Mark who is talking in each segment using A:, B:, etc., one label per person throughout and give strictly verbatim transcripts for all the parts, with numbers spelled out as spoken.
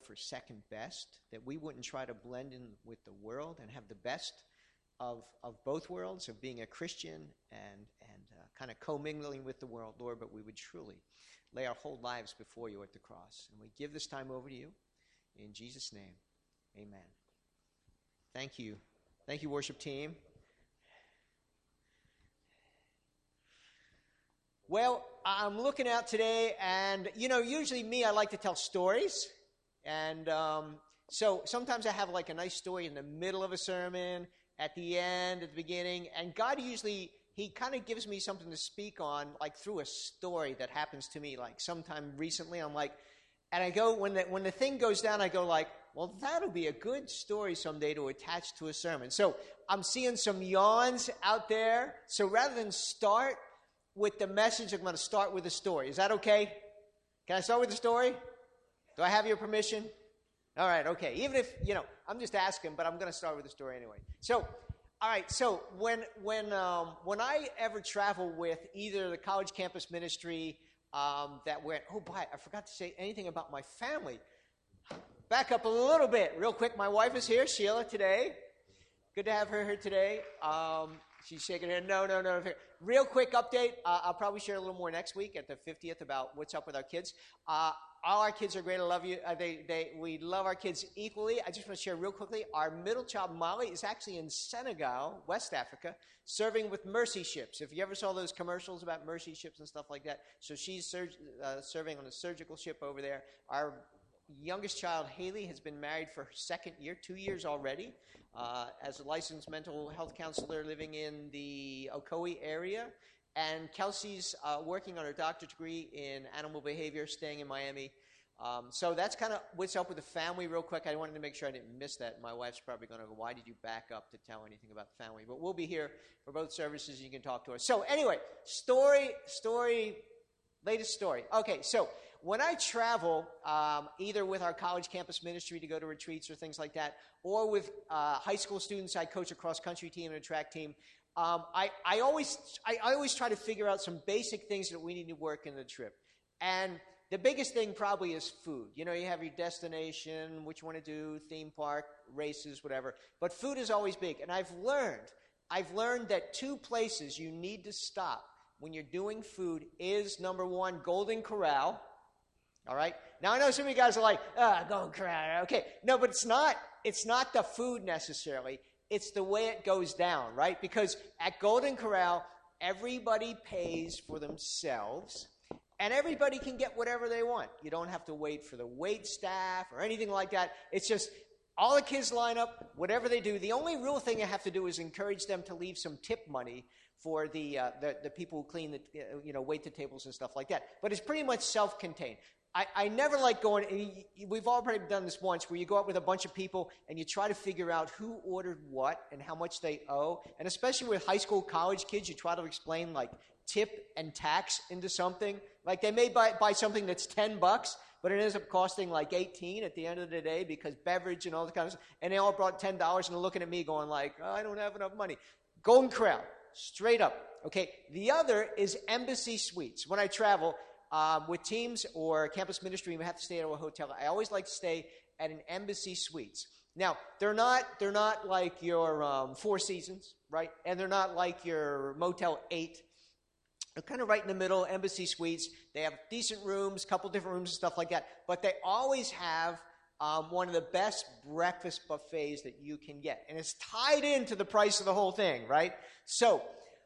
A: for second best, that we wouldn't try to blend in with the world and have the best of of both worlds, of being a Christian and, and uh, kind of commingling with the world, Lord, but we would truly lay our whole lives before you at the cross. And we give this time over to you. In Jesus' name, amen. Thank you. Thank you, worship team. Well, I'm looking out today, and, you know, usually me, I like to tell stories. And um, so sometimes I have like a nice story in the middle of a sermon, at the end, at the beginning. And God usually, he kind of gives me something to speak on, like through a story that happens to me, like sometime recently. I'm like, and I go, when the, when the thing goes down, I go like, well, that'll be a good story someday to attach to a sermon. So I'm seeing some yawns out there. So rather than start with the message, I'm going to start with a story. Is that okay? Can I start with the story? Do I have your permission? All right, okay. Even if, you know, I'm just asking, but I'm going to start with the story anyway. So, all right, so when when um, when I ever travel with either the college campus ministry um, that went, oh, boy, I forgot to say anything about my family. Back up a little bit, real quick. My wife is here, Sheila, today. Good to have her here today. Um, she's shaking her head. No, no, no. Real quick update. Uh, I'll probably share a little more next week at the fiftieth about what's up with our kids. Uh, all our kids are great. I love you. Uh, they, they, we love our kids equally. I just want to share real quickly. Our middle child, Molly, is actually in Senegal, West Africa, serving with Mercy Ships. If you ever saw those commercials about Mercy Ships and stuff like that. So she's surg- uh, serving on a surgical ship over there. Our youngest child, Haley, has been married for her second year, two years already, uh, as a licensed mental health counselor living in the Ocoee area. And Kelsey's uh, working on her doctorate degree in animal behavior, staying in Miami. Um, so that's kind of what's up with the family real quick. I wanted to make sure I didn't miss that. My wife's probably going to go, why did you back up to tell anything about the family? But we'll be here for both services. You can talk to us. So anyway, story, story, latest story. Okay, so when I travel, um, either with our college campus ministry to go to retreats or things like that, or with uh, high school students, I coach a cross-country team and a track team, um, I, I, always, I, I always try to figure out some basic things that we need to work in the trip. And the biggest thing probably is food. You know, you have your destination, what you want to do, theme park, races, whatever. But food is always big. And I've learned, I've learned that two places you need to stop when you're doing food is, number one, Golden Corral. All right. Now I know some of you guys are like, ah, oh, Golden Corral. Okay. No, but it's not. It's not the food necessarily. It's the way it goes down, right? Because at Golden Corral, everybody pays for themselves, and everybody can get whatever they want. You don't have to wait for the wait staff or anything like that. It's just all the kids line up, whatever they do. The only real thing I have to do is encourage them to leave some tip money for the uh, the, the people who clean the uh, you know wait the tables and stuff like that. But it's pretty much self-contained. I, I never like going, and we've already done this once, where you go out with a bunch of people and you try to figure out who ordered what and how much they owe. And especially with high school, college kids, you try to explain like tip and tax into something. Like they may buy, buy something that's ten bucks, but it ends up costing like eighteen at the end of the day because beverage and all that kind of stuff. And they all brought ten dollars and they're looking at me going like, oh, I don't have enough money. Golden Corral, straight up. Okay. The other is Embassy Suites. When I travel, Um, with teams or campus ministry, we have to stay at a hotel. I always like to stay at an Embassy Suites. Now, they're not they're not like your um, Four Seasons, right? And they're not like your Motel eight. They're kind of right in the middle, Embassy Suites. They have decent rooms, couple different rooms and stuff like that. But they always have um, one of the best breakfast buffets that you can get. And it's tied into the price of the whole thing, right? So,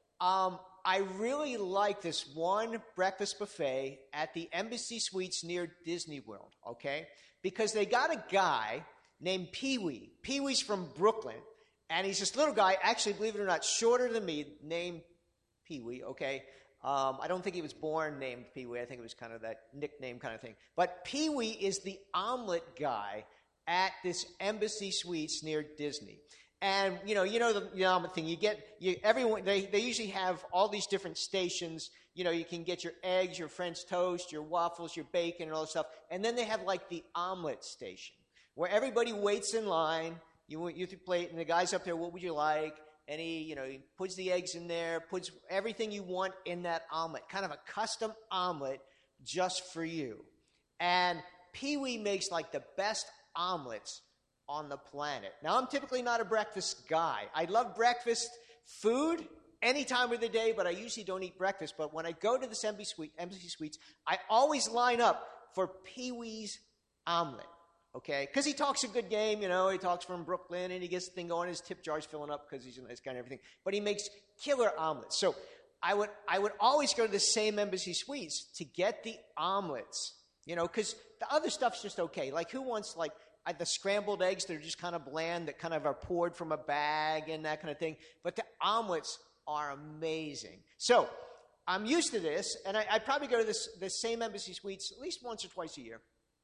A: um I really like this one breakfast buffet at the Embassy Suites near Disney World, okay? Because they got a guy named Pee-wee. Pee-wee's from Brooklyn, and he's this little guy, actually, believe it or not, shorter than me, named Pee-wee, okay? Um, I don't think he was born named Pee-wee. I think it was kind of that nickname kind of thing. But Pee-wee is the omelet guy at this Embassy Suites near Disney. And, you know, you know the you know, thing, you get, you, everyone, they, they usually have all these different stations. You know, you can get your eggs, your French toast, your waffles, your bacon, and all this stuff. And then they have, like, the omelet station, where everybody waits in line. You you plate, and the guy's up there, what would you like? And he, you know, he puts the eggs in there, puts everything you want in that omelet, kind of a custom omelet just for you. And Pee-wee makes like the best omelets on the planet. Now, I'm typically not a breakfast guy. I love breakfast food any time of the day, but I usually don't eat breakfast. But when I go to this Embassy, Suite, Embassy Suites, I always line up for Pee-wee's omelet, okay? Because he talks a good game, you know. He talks from Brooklyn, and he gets the thing going. His tip jar's filling up because he's a nice guy and everything. But he makes killer omelets. So I would I would always go to the same Embassy Suites to get the omelets, you know, because the other stuff's just okay. Like, who wants, like, uh, the scrambled eggs that are just kind of bland, that kind of are poured from a bag and that kind of thing? But the omelets are amazing. So I'm used to this, and I, I probably go to this, this same Embassy Suites at least once or twice a year.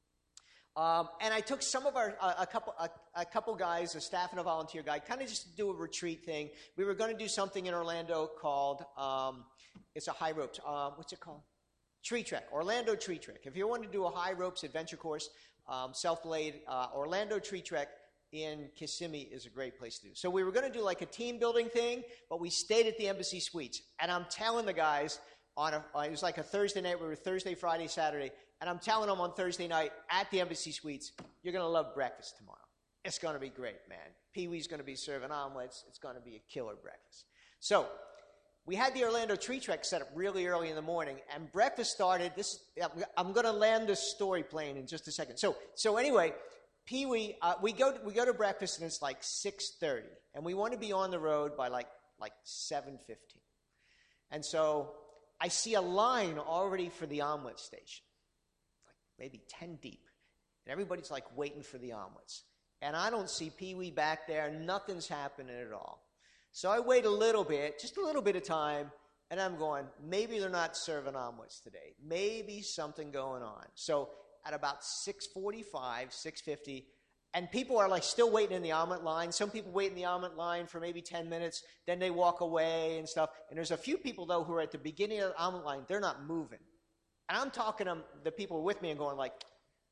A: Um, and I took some of our, uh, a couple a, a couple guys, a staff and a volunteer guy, kind of just to do a retreat thing. We were going to do something in Orlando called, um, it's a high ropes, um, what's it called? Tree Trek, Orlando Tree Trek. If you want to do a high ropes adventure course, um, self-blade, uh, Orlando Tree Trek in Kissimmee is a great place to do. So we were going to do like a team building thing, but we stayed at the Embassy Suites. And I'm telling the guys, on a, it was like a Thursday night, we were Thursday, Friday, Saturday, and I'm telling them on Thursday night at the Embassy Suites, you're going to love breakfast tomorrow. It's going to be great, man. Pee-wee's going to be serving omelets. It's going to be a killer breakfast. So we had the Orlando Tree Trek set up really early in the morning, and breakfast started. This I'm going to land this story plane in just a second. So so anyway, Pee-wee, uh, we go we go to breakfast, and it's like six thirty, and we want to be on the road by like like seven fifteen. And so I see a line already for the omelet station, like maybe ten deep, and everybody's like waiting for the omelets. And I don't see Pee-wee back there. Nothing's happening at all. So I wait a little bit, just a little bit of time, and I'm going, maybe they're not serving omelets today. Maybe something going on. So at about six forty-five, six fifty, and people are like still waiting in the omelet line. Some people wait in the omelet line for maybe ten minutes, then they walk away and stuff. And there's a few people, though, who are at the beginning of the omelet line. They're not moving. And I'm talking to the people with me and going like,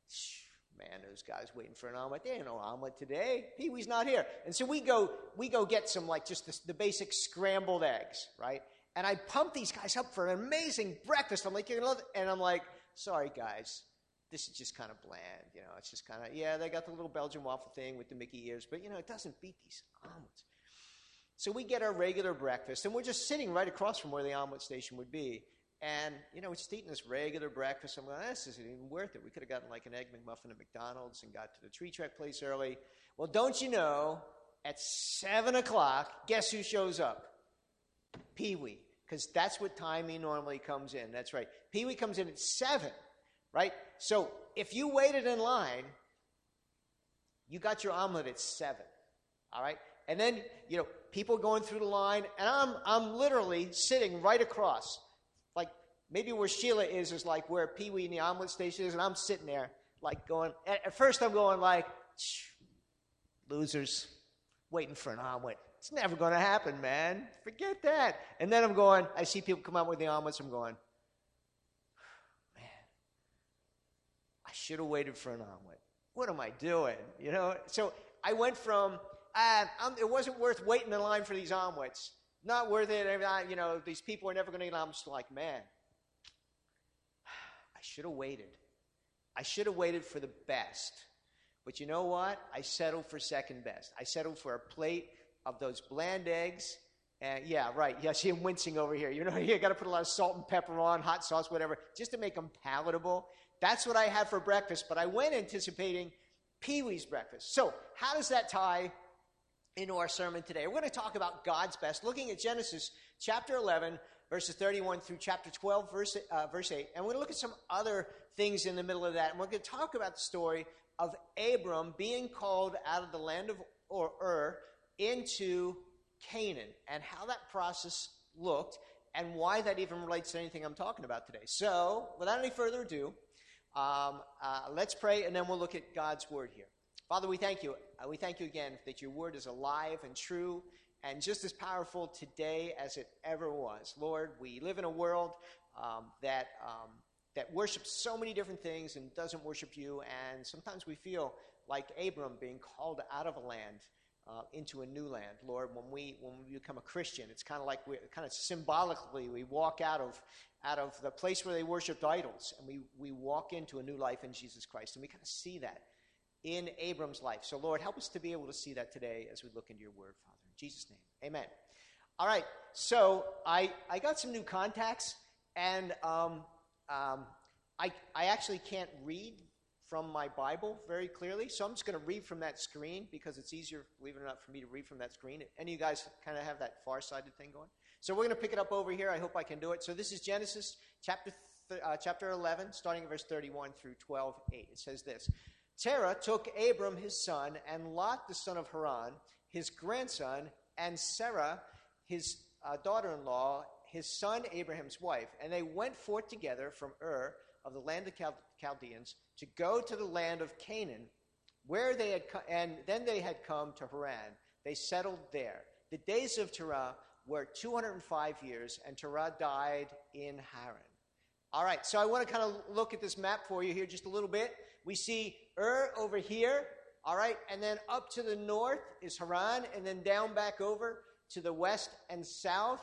A: man, those guys waiting for an omelet. There ain't no omelet today. Pee-wee's not here. And so we go we go get some, like, just the, the basic scrambled eggs, right? And I pump these guys up for an amazing breakfast. I'm like, you're going to love it. And I'm like, sorry, guys. This is just kind of bland. You know, it's just kind of, yeah, they got the little Belgian waffle thing with the Mickey ears. But, you know, it doesn't beat these omelets. So we get our regular breakfast. And we're just sitting right across from where the omelet station would be. And, you know, we're just eating this regular breakfast. I'm going, this isn't even worth it. We could have gotten like an Egg McMuffin at McDonald's and got to the Tree Trek place early. Well, don't you know, at seven o'clock, guess who shows up? Pee-wee. Because that's what time he normally comes in. That's right. Pee-wee comes in at seven, right? So if you waited in line, you got your omelet at seven, all right? And then, you know, people going through the line, and I'm I'm literally sitting right across. Like, maybe where Sheila is is like where Pee-wee in the omelet station is, and I'm sitting there, like, going, at, at first I'm going like, losers, waiting for an omelet. It's never going to happen, man. Forget that. And then I'm going, I see people come out with the omelets, I'm going, man, I should have waited for an omelet. What am I doing? You know? So I went from, uh, I'm, it wasn't worth waiting in line for these omelets. Not worth it. You know, these people are never going to get on. I'm just like, man, I should have waited. I should have waited for the best. But you know what? I settled for second best. I settled for a plate of those bland eggs. And yeah, right. Yeah, see him wincing over here. You know, you got to put a lot of salt and pepper on, hot sauce, whatever, just to make them palatable. That's what I had for breakfast. But I went anticipating Pee-wee's breakfast. So how does that tie into our sermon today? We're going to talk about God's best, looking at Genesis chapter eleven, verses thirty-one through chapter twelve, verse, uh, verse eight. And we're going to look at some other things in the middle of that. And we're going to talk about the story of Abram being called out of the land of Ur into Canaan and how that process looked and why that even relates to anything I'm talking about today. So, without any further ado, um, uh, let's pray, and then we'll look at God's word here. Father, we thank you. Uh, we thank you again that your word is alive and true and just as powerful today as it ever was. Lord, we live in a world um, that um, that worships so many different things and doesn't worship you, and sometimes we feel like Abram being called out of a land uh, into a new land. Lord, when we when we become a Christian, it's kind of like we kind of symbolically we walk out of out of the place where they worshipped idols, and we we walk into a new life in Jesus Christ, and we kind of see that in Abram's life. So, Lord, help us to be able to see that today as we look into your word, Father. In Jesus' name, amen. All right, so I I got some new contacts, and um, um, I I actually can't read from my Bible very clearly, so I'm just going to read from that screen because it's easier, believe it or not, for me to read from that screen. Any of you guys kind of have that far-sighted thing going? So we're going to pick it up over here. I hope I can do it. So this is Genesis chapter th- uh, chapter eleven, starting at verse thirty-one through twelve eight. It says this: Terah took Abram his son, and Lot the son of Haran, his grandson, and Sarah his uh, daughter-in-law, his son Abraham's wife, and they went forth together from Ur of the land of Chal- Chaldeans to go to the land of Canaan, where they had co- and then they had come to Haran. They settled there. The days of Terah were two hundred five years, and Terah died in Haran. All right, so I want to kind of look at this map for you here just a little bit. We see Ur over here, all right, and then up to the north is Haran, and then down back over to the west and south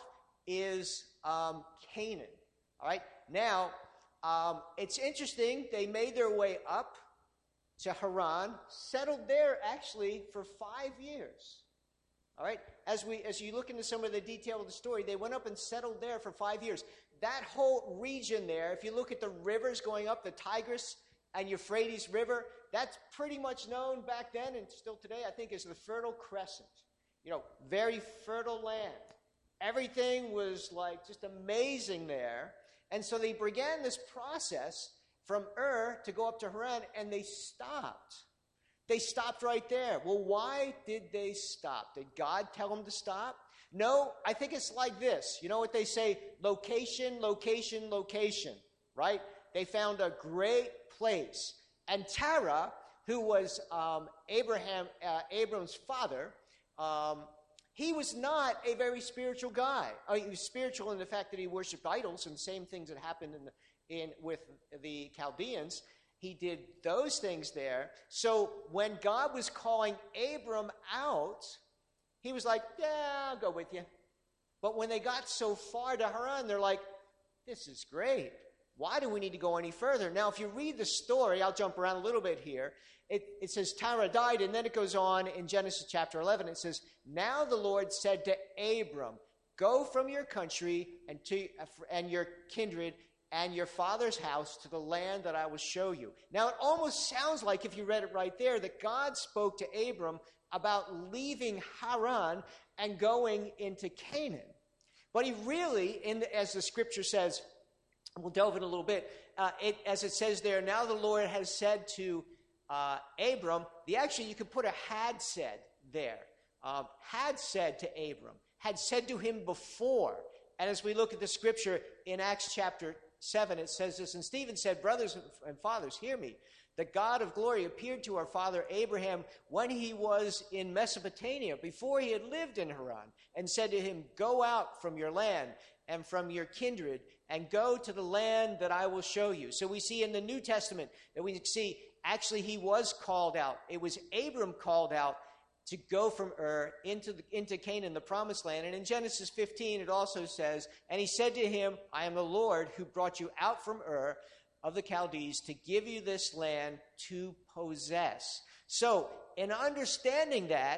A: is um, Canaan. All right, now um, it's interesting. They made their way up to Haran, settled there actually for five years. All right, as we as you look into some of the detail of the story, they went up and settled there for five years. That whole region there, if you look at the rivers going up, the Tigris and Euphrates River, that's pretty much known back then and still today, I think, as the Fertile Crescent. You know, very fertile land. Everything was like just amazing there. And so they began this process from Ur to go up to Haran, and they stopped. They stopped right there. Well, why did they stop? Did God tell them to stop? No, I think it's like this. You know what they say? Location, location, location, right? They found a great place. And Terah, who was um, Abraham, uh, Abram's father, um, he was not a very spiritual guy. I mean, he was spiritual in the fact that he worshipped idols, and the same things that happened in, the, in with the Chaldeans. He did those things there. So when God was calling Abram out, he was like, yeah, I'll go with you. But when they got so far to Haran, they're like, this is great. Why do we need to go any further? Now, if you read the story, I'll jump around a little bit here. It, it says Terah died, and then it goes on in Genesis chapter eleven. It says, now the Lord said to Abram, go from your country and, to, and your kindred and your father's house to the land that I will show you. Now, it almost sounds like, if you read it right there, that God spoke to Abram about leaving Haran and going into Canaan. But he really, in the, as the scripture says, we'll delve in a little bit, uh, it, as it says there, now the Lord has said to uh, Abram, the actually you could put a had said there. Um, had said to Abram, had said to him before. And as we look at the scripture in Acts chapter seven, it says this, and Stephen said, brothers and fathers, hear me. The God of glory appeared to our father Abraham when he was in Mesopotamia, before he had lived in Haran, and said to him, go out from your land and from your kindred, and go to the land that I will show you. So we see in the New Testament that we see actually he was called out. It was Abram called out to go from Ur into, the, into Canaan, the promised land. And in Genesis fifteen, it also says, and he said to him, I am the Lord who brought you out from Ur of the Chaldees to give you this land to possess. So in understanding that,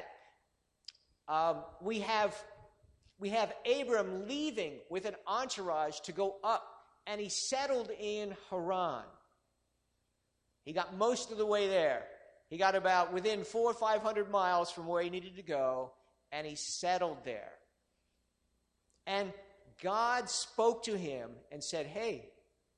A: um, we have we have Abram leaving with an entourage to go up, and he settled in Haran. He got most of the way there. He got about within four or five hundred miles from where he needed to go, and he settled there. And God spoke to him and said, hey,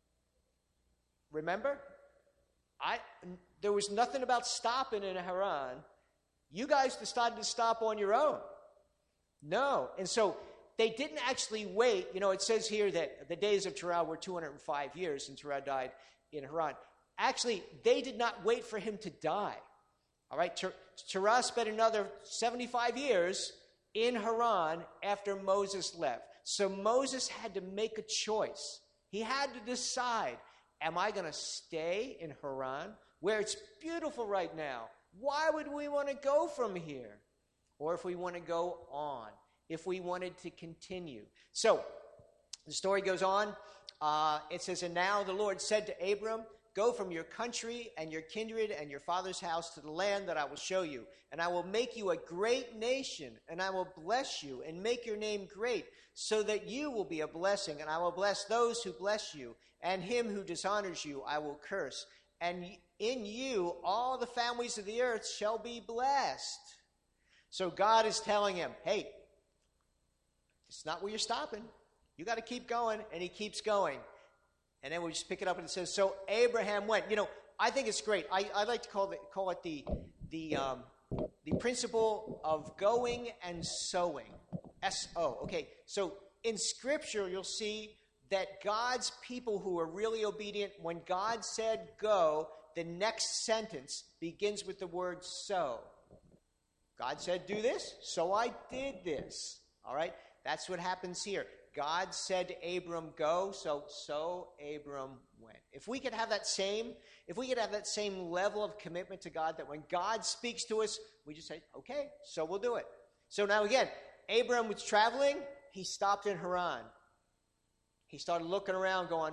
A: remember, I there was nothing about stopping in Haran. You guys decided to stop on your own. No. And so they didn't actually wait. You know, it says here that the days of Terah were two hundred five years, and Terah died in Haran. Actually, they did not wait for him to die. All right, Ter- Terah spent another seventy-five years in Haran after Moses left. So Moses had to make a choice. He had to decide, am I going to stay in Haran, where it's beautiful right now? Why would we want to go from here? or if we want to go on, if we wanted to continue. So the story goes on. Uh, it says, and now the Lord said to Abram, go from your country and your kindred and your father's house to the land that I will show you. And I will make you a great nation, and I will bless you and make your name great, so that you will be a blessing. And I will bless those who bless you, and him who dishonors you I will curse. And in you all the families of the earth shall be blessed. So God is telling him, hey, it's not where you're stopping. You got to keep going. And he keeps going. And then we just pick it up and it says, so Abraham went. You know, I think it's great. I, I like to call it, call it the, the, um, the principle of going and sowing. S O. Okay, so in Scripture, you'll see that God's people who are really obedient, when God said go, the next sentence begins with the word so. God said do this, so I did this. All right? That's what happens here. God said to Abram, go, so so Abram went. If we could have that same, if we could have that same level of commitment to God, that when God speaks to us, we just say, okay, so we'll do it. So now again, Abram was traveling, he stopped in Haran. He started looking around going,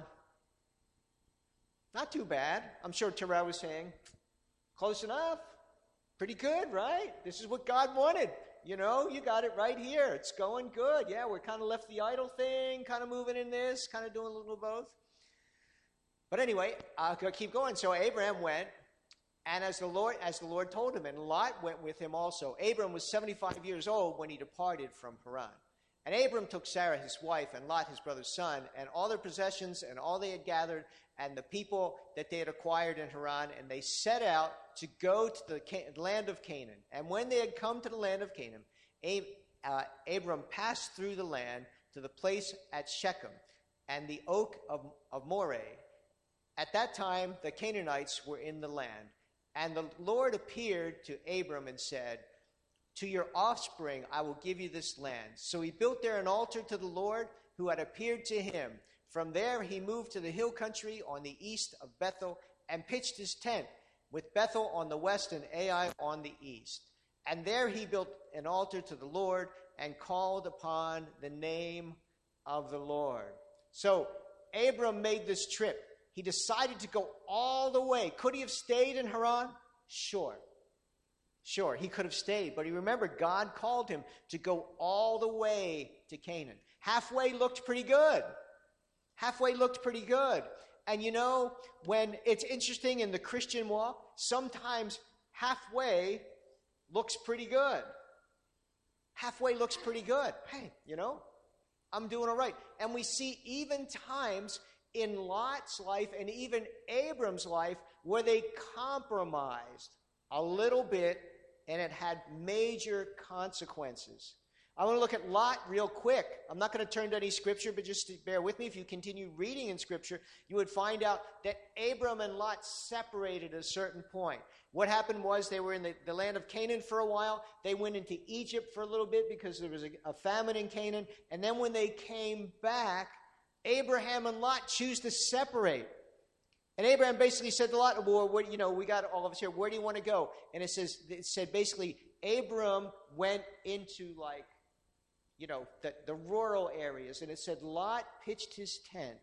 A: not too bad. I'm sure Terrell was saying, close enough. Pretty good, right? This is what God wanted. You know, you got it right here. It's going good. Yeah, we're kind of left the idol thing, kind of moving in this, kind of doing a little of both. But anyway, I'll keep going. So Abraham went, and as the Lord as the Lord told him, and Lot went with him also. Abram was seventy-five years old when he departed from Haran. And Abram took Sarah his wife, and Lot his brother's son, and all their possessions, and all they had gathered, and the people that they had acquired in Haran, and they set out to go to the land of Canaan. And when they had come to the land of Canaan, Ab- uh, Abram passed through the land to the place at Shechem, and the oak of, of Moreh. At that time, the Canaanites were in the land. And the Lord appeared to Abram and said, to your offspring I will give you this land. So he built there an altar to the Lord who had appeared to him. From there he moved to the hill country on the east of Bethel and pitched his tent, with Bethel on the west and Ai on the east. And there he built an altar to the Lord and called upon the name of the Lord. So Abram made this trip. He decided to go all the way. Could he have stayed in Haran? Sure. Sure, he could have stayed, but he remembered God called him to go all the way to Canaan. Halfway looked pretty good. Halfway looked pretty good. And you know, when it's interesting in the Christian walk, sometimes halfway looks pretty good. Halfway looks pretty good. Hey, you know, I'm doing all right. And we see even times in Lot's life and even Abram's life where they compromised a little bit, and it had major consequences. I want to look at Lot real quick. I'm not going to turn to any scripture, but just to bear with me. If you continue reading in scripture, you would find out that Abram and Lot separated at a certain point. What happened was they were in the, the land of Canaan for a while. They went into Egypt for a little bit because there was a, a famine in Canaan. And then when they came back, Abraham and Lot choose to separate. And Abraham basically said to Lot, well, what, you know, we got all of us here. Where do you want to go? And it says, it said basically, Abram went into like, you know, the, the rural areas. And it said Lot pitched his tent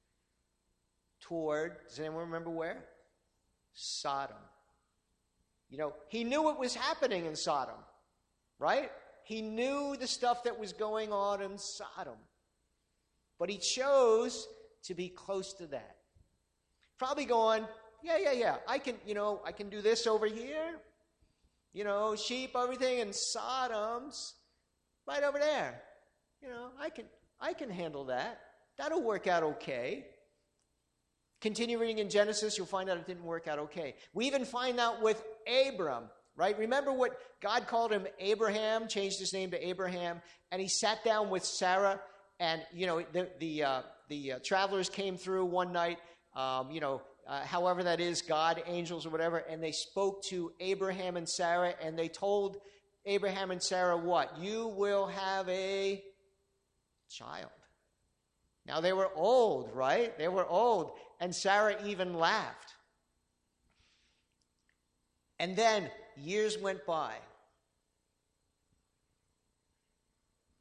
A: toward, does anyone remember where? Sodom. You know, he knew what was happening in Sodom, right? He knew the stuff that was going on in Sodom. But he chose to be close to that. Probably going, yeah, yeah, yeah, I can, you know, I can do this over here. You know, sheep, everything, and Sodom's right over there. You know, I can, I can handle that. That'll work out okay. Continue reading in Genesis, you'll find out it didn't work out okay. We even find out with Abram, right? Remember what God called him Abraham, changed his name to Abraham, and he sat down with Sarah, and, you know, the, the, uh, the uh, travelers came through one night, Um, you know, uh, however that is, God, angels, or whatever, and they spoke to Abraham and Sarah, and they told Abraham and Sarah what? You will have a child. Now, they were old, right? They were old, and Sarah even laughed. And then years went by,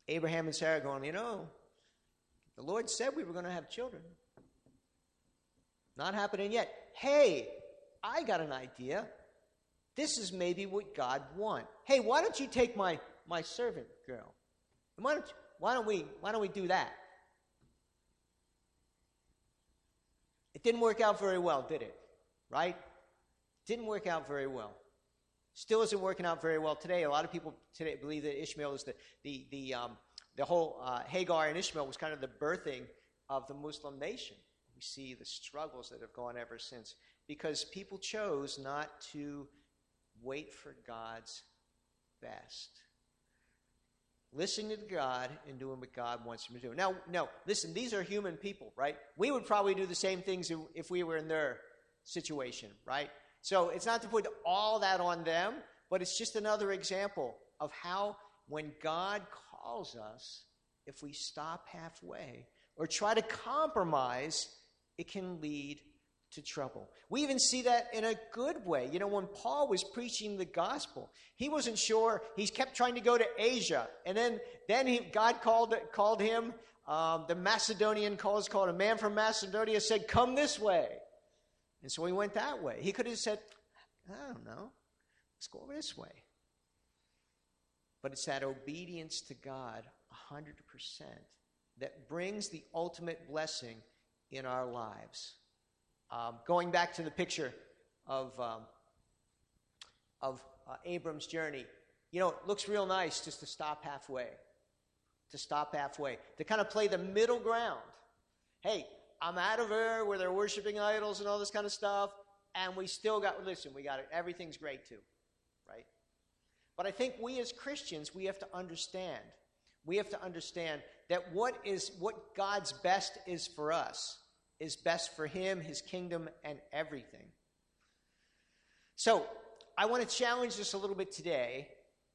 A: Abraham and Sarah going, you know, the Lord said we were going to have children. Not happening yet. Hey, I got an idea. This is maybe what God wants. Hey, why don't you take my, my servant girl? Why don't, you, why don't we why don't we do that? It didn't work out very well, did it? Right? Didn't work out very well. Still isn't working out very well today. A lot of people today believe that Ishmael is the the the um, the whole uh, Hagar and Ishmael was kind of the birthing of the Muslim nation. We see the struggles that have gone ever since because people chose not to wait for God's best. Listening to God and doing what God wants them to do. Now, no, listen, these are human people, right? We would probably do the same things if we were in their situation, right? So it's not to put all that on them, but it's just another example of how when God calls us, if we stop halfway or try to compromise, it can lead to trouble. We even see that in a good way. You know, when Paul was preaching the gospel, he wasn't sure. He kept trying to go to Asia. And then, then he, God called, called him, um, the Macedonian calls called a man from Macedonia, said, come this way. And so he went that way. He could have said, I don't know, let's go over this way. But it's that obedience to God, one hundred percent, that brings the ultimate blessing in our lives. Um, going back to the picture of um, of uh, Abram's journey, you know, it looks real nice just to stop halfway, to stop halfway, to kind of play the middle ground. Hey, I'm out of there where they're worshiping idols and all this kind of stuff, and we still got, listen, we got it. Everything's great too, right? But I think we as Christians, we have to understand, we have to understand that what is what God's best is for us is best for him, his kingdom, and everything. So I want to challenge this a little bit today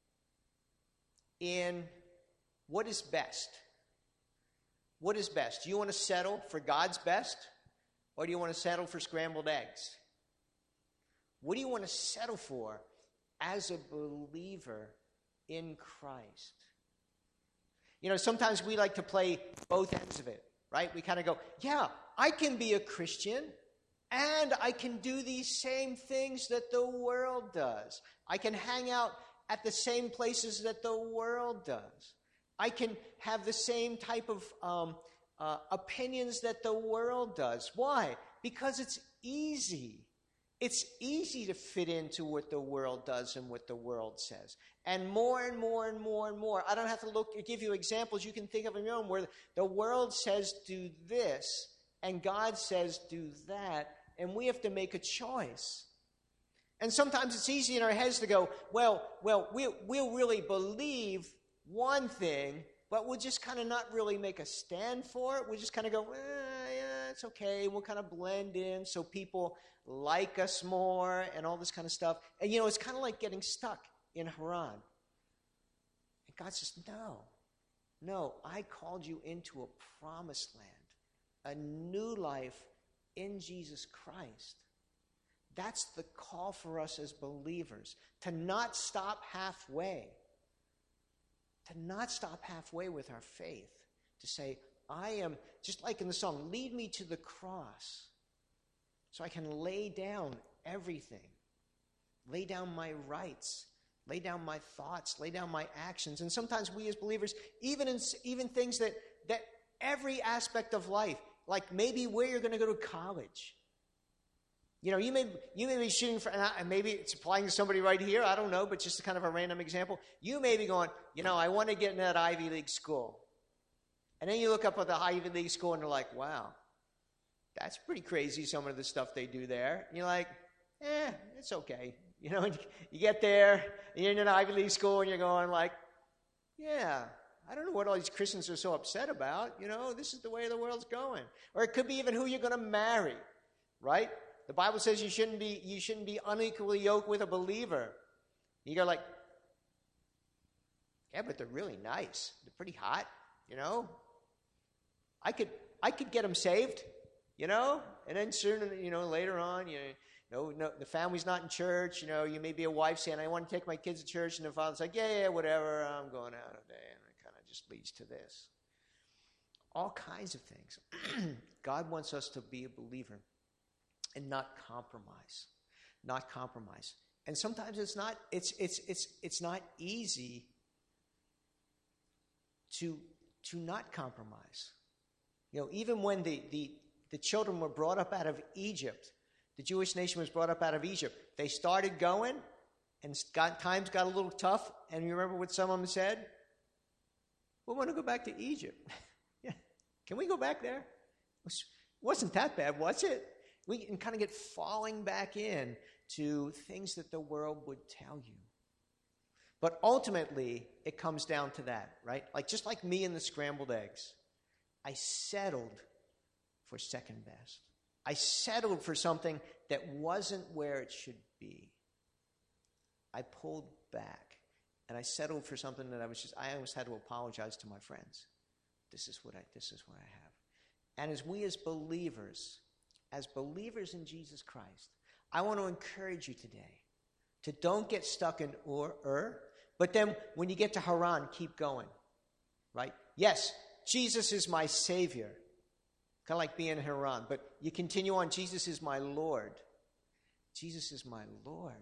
A: in what is best. What is best? Do you want to settle for God's best, or do you want to settle for scrambled eggs? What do you want to settle for as a believer in Christ? You know, sometimes we like to play both ends of it, right? We kind of go, yeah, I can be a Christian, and I can do these same things that the world does. I can hang out at the same places that the world does. I can have the same type of um, uh, opinions that the world does. Why? Because it's easy. It's easy to fit into what the world does and what the world says. And more and more and more and more. I don't have to look give you examples you can think of on your own where the world says do this and God says do that, and we have to make a choice. And sometimes it's easy in our heads to go, well, well, we, we'll really believe one thing, but we'll just kind of not really make a stand for it. We'll just kind of go, eh, yeah, it's okay. We'll kind of blend in so people like us more and all this kind of stuff. And, you know, it's kind of like getting stuck in Haran. And God says, no, no, I called you into a promised land, a new life in Jesus Christ. That's the call for us as believers, to not stop halfway. To not stop halfway with our faith. To say, I am, just like in the song, lead me to the cross so I can lay down everything. Lay down my rights. Lay down my thoughts. Lay down my actions. And sometimes we as believers, even in even things that, that every aspect of life, like maybe where you're going to go to college. You know, you may you may be shooting for, and maybe it's applying to somebody right here, I don't know, but just kind of a random example. You may be going, you know, I want to get in that Ivy League school. And then you look up at the Ivy League school and you're like, wow, that's pretty crazy, some of the stuff they do there. And you're like, eh, it's okay. You know, you get there, and you're in an Ivy League school, and you're going like, yeah, I don't know what all these Christians are so upset about. You know, this is the way the world's going. Or it could be even who you're going to marry, right? The Bible says you shouldn't be you shouldn't be unequally yoked with a believer. You go like, yeah, but they're really nice. They're pretty hot, you know. I could I could get them saved, you know, and then soon, you know, later on, you know, no, the family's not in church. You know, you may be a wife saying, I want to take my kids to church, and the father's like, yeah, yeah, whatever. I'm going out today, and I kind it just leads to this. All kinds of things. God wants us to be a believer and not compromise. Not compromise. And sometimes it's not, it's it's it's it's not easy to to not compromise. You know, even when the, the, the children were brought up out of Egypt, the Jewish nation was brought up out of Egypt, they started going, and got, times got a little tough, and you remember what some of them said? We want to go back to Egypt. Yeah. Can we go back there? It wasn't that bad, was it? We can kind of get falling back in to things that the world would tell you. But ultimately, it comes down to that, right? Like just like me and the scrambled eggs, I settled for second best. I settled for something that wasn't where it should be. I pulled back, and I settled for something that I was just, I almost had to apologize to my friends. This is what I, this is what I have. And as we as believers, as believers in Jesus Christ, I want to encourage you today to don't get stuck in Ur, Ur, but then when you get to Haran, keep going, right? Yes, Jesus is my Savior, kind of like being in Haran, but you continue on, Jesus is my Lord. Jesus is my Lord.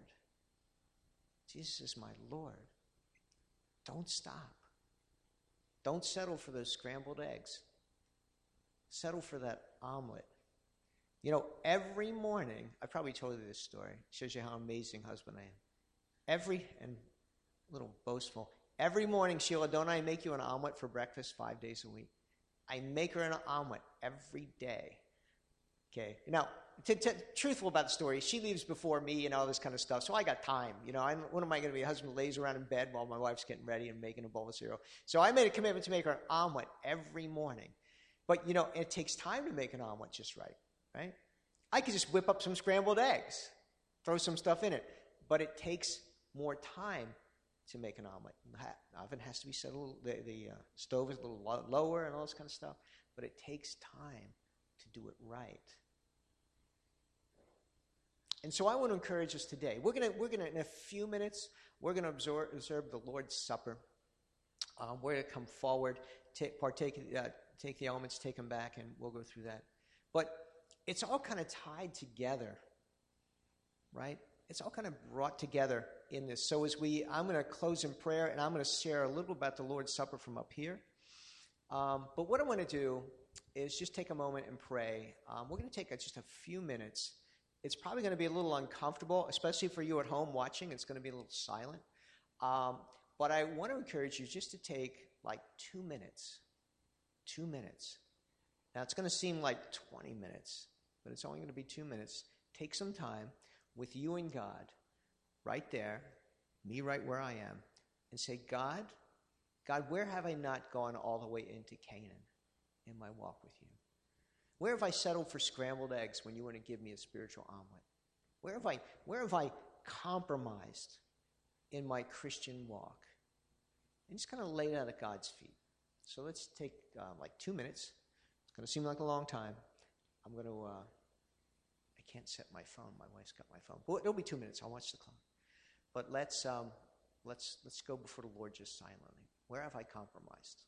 A: Jesus is my Lord. Don't stop. Don't settle for those scrambled eggs. Settle for that omelet. You know, every morning, I probably told you this story. It shows you how amazing husband I am. Every, and a little boastful, every morning, Sheila, don't I make you an omelet for breakfast five days a week? I make her an omelet every day. Okay. Now, to, to, truthful about the story, she leaves before me and all this kind of stuff, so I got time. You know, I'm, what am I going to be? A husband who lays around in bed while my wife's getting ready and making a bowl of cereal. So I made a commitment to make her an omelet every morning. But, you know, it takes time to make an omelet just right, right? I could just whip up some scrambled eggs, throw some stuff in it, but it takes more time to make an omelet. The oven has to be set a little, the, the uh, stove is a little lo- lower and all this kind of stuff, but it takes time to do it right. And so I want to encourage us today. We're going to, we're going to, in a few minutes, we're going to observe, observe the Lord's Supper. Um, we're going to come forward, take, partake, uh, take the elements, take them back, and we'll go through that. But it's all kind of tied together, right? It's all kind of brought together in this. So as we, I'm going to close in prayer, and I'm going to share a little about the Lord's Supper from up here. Um, but what I want to do is just take a moment and pray. Um, we're going to take a, just a few minutes. It's probably going to be a little uncomfortable, especially for you at home watching. It's going to be a little silent. Um, but I want to encourage you just to take like two minutes. Two minutes. Now, it's going to seem like twenty minutes, but it's only going to be two minutes. Take some time with you and God right there, me right where I am, and say, God, God, where have I not gone all the way into Canaan in my walk with you? Where have I settled for scrambled eggs when you want to give me a spiritual omelet? Where have I, where have I compromised in my Christian walk? And just kind of lay it out at God's feet. So let's take uh, like two minutes. It's going to seem like a long time. I'm going to, uh, I can't set my phone. My wife's got my phone. But it'll be two minutes. I'll watch the clock. But let's, um, let's, let's go before the Lord just silently. Where have I compromised?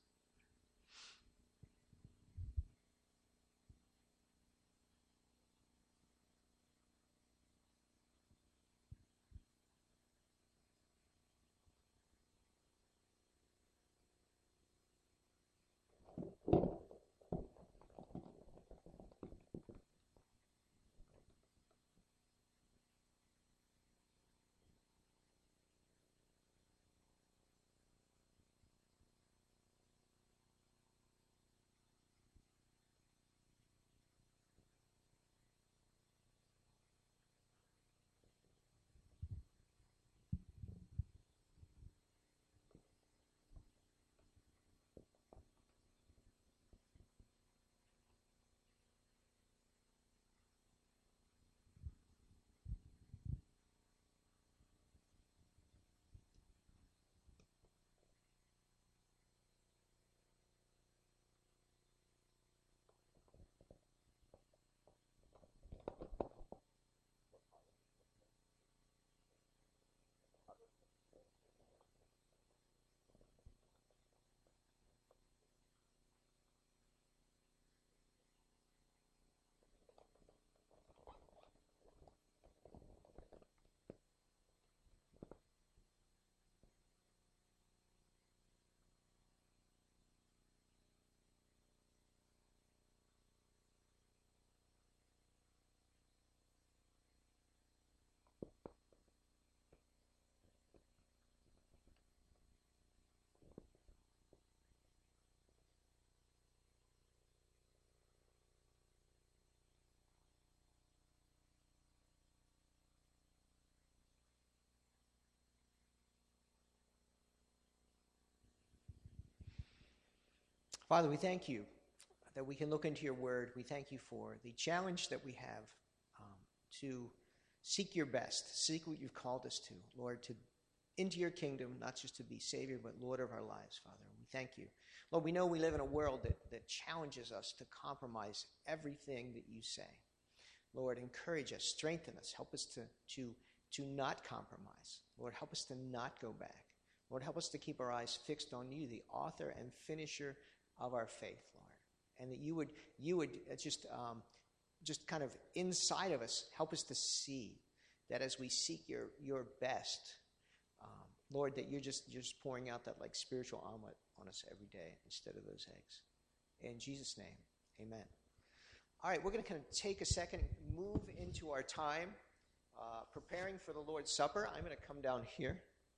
A: Father, we thank you that we can look into your word. We thank you for the challenge that we have um, to seek your best, seek what you've called us to, Lord, to into your kingdom, not just to be Savior, but Lord of our lives, Father. We thank you. Lord, we know we live in a world that, that challenges us to compromise everything that you say. Lord, encourage us, strengthen us, help us to, to, to not compromise. Lord, help us to not go back. Lord, help us to keep our eyes fixed on you, the author and finisher of our faith, Lord. And that you would, you would just, um, just kind of inside of us, help us to see that as we seek your, your best, um, Lord, that you're just, you're just pouring out that like spiritual omelet on us every day instead of those eggs. In Jesus' name, amen. All right, we're going to kind of take a second, move into our time, uh, preparing for the Lord's Supper. I'm going to come down here.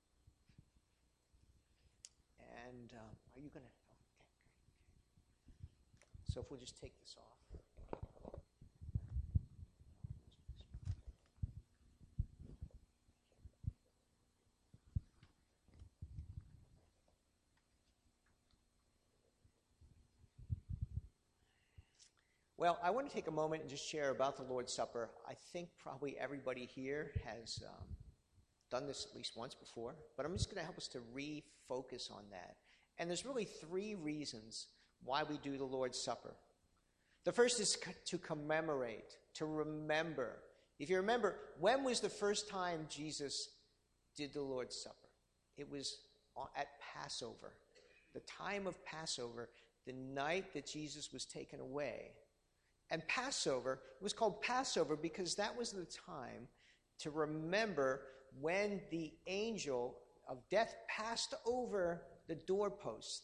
A: And um, are you going to? Oh, okay, okay. So if we'll just take this off. Well, I want to take a moment and just share about the Lord's Supper. I think probably everybody here has um, done this at least once before, but I'm just going to help us to refocus on that. And there's really three reasons why we do the Lord's Supper. The first is to commemorate, to remember. If you remember, when was the first time Jesus did the Lord's Supper? It was at Passover, the time of Passover, the night that Jesus was taken away. And Passover, it was called Passover because that was the time to remember when the angel of death passed over the doorposts,